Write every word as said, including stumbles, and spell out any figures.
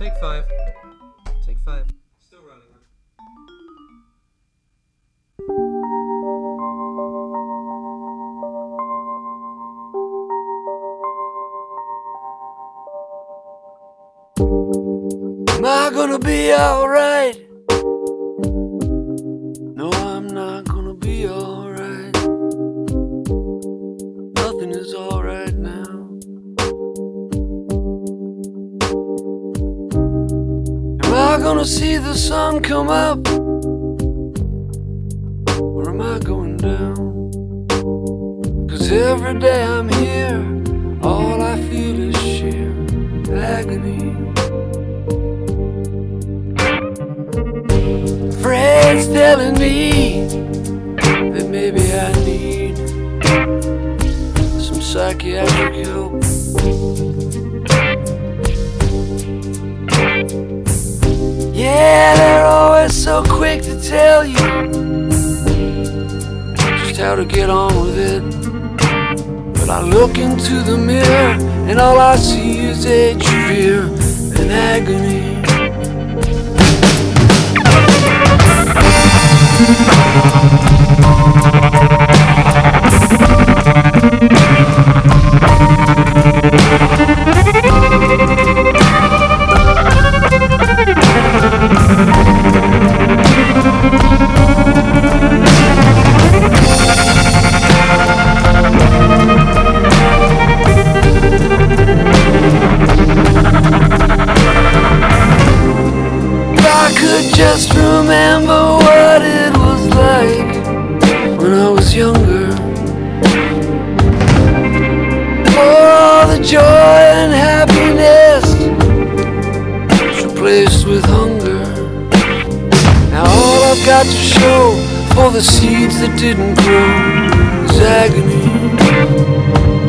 Take five. Take five. Still rolling. Am I gonna be alright? No, I'm not gonna be alright. Nothing is alright now. Am I gonna see the sun come up? Or am I going down? 'Cause every day I'm here, all I feel is sheer agony. Fred's telling me that maybe I need some psychiatric help. Yeah, they're always so quick to tell you just how to get on with it. But I look into the mirror and all I see is age, fear, and agony. I could just remember what it was like when I was younger. For all the joy and happiness was replaced with hunger. Now all I've got to show for the seeds that didn't grow is agony.